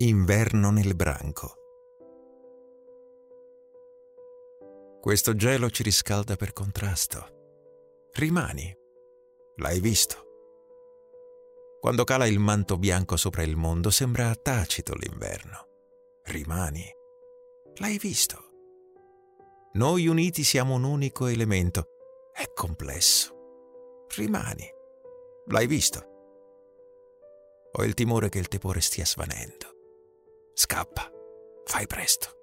Inverno nel branco. Questo gelo ci riscalda per contrasto. Rimani. L'hai visto. Quando cala il manto bianco sopra il mondo sembra tacito l'inverno. Rimani. L'hai visto. Noi uniti siamo un unico elemento. È complesso. Rimani. L'hai visto. Ho il timore che il tepore stia svanendo. Scappa. Fai presto.